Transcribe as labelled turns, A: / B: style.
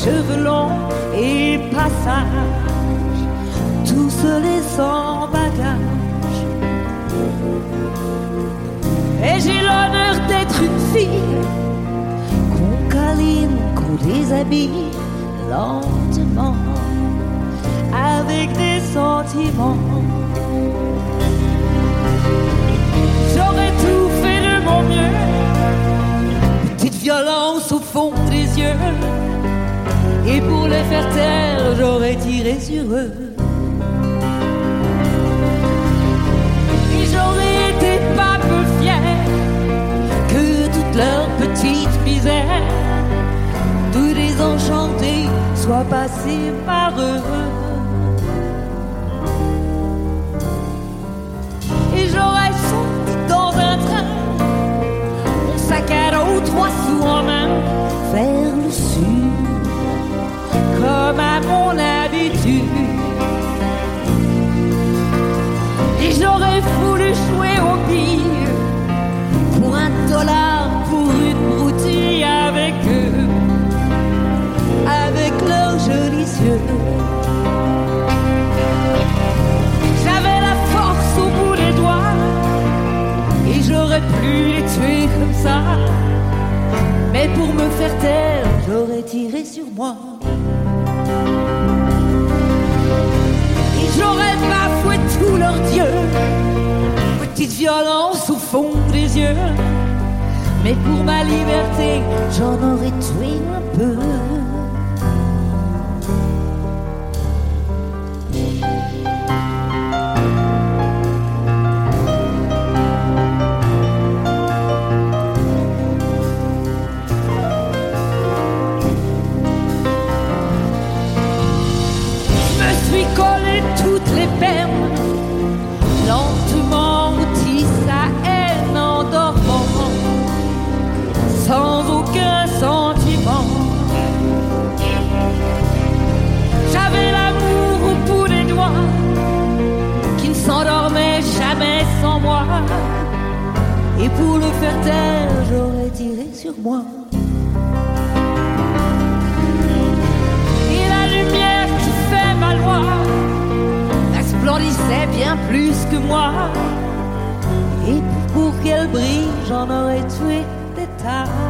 A: cheveux longs et passage, tout seul et sans bagage. Et j'ai l'honneur d'être une fille qu'on câline, qu'on déshabille lentement, avec des sentiments. J'aurais tout fait de mon mieux, petite violence au fond des yeux, et pour les faire taire, j'aurais tiré sur eux. Et j'aurais été pas peu fier que toute leur petite misère, tout désenchanté, soit passé par eux. Et j'aurais sauté dans un train, mon sac à dos, 3 sous en main, vers le sud, comme à mon habitude. Et j'aurais voulu jouer au billes pour $1, pour une broutille avec eux, avec leurs jolis yeux. J'avais la force au bout des doigts et j'aurais pu les tuer comme ça, mais pour me faire taire, j'aurais tiré sur moi. Et j'aurais bafoué tous leurs dieux, petite violence au fond des yeux, mais pour ma liberté, j'en aurais tué un peu. Toutes les peines, lentement tisse à haine en dormant, sans aucun sentiment. J'avais l'amour au bout des doigts, qui ne s'endormait jamais sans moi, et pour le faire taire, j'aurais tiré sur moi. Et la lumière qui fait ma loi resplendissait bien plus que moi, et pour qu'elle brille, j'en aurais tué des tas.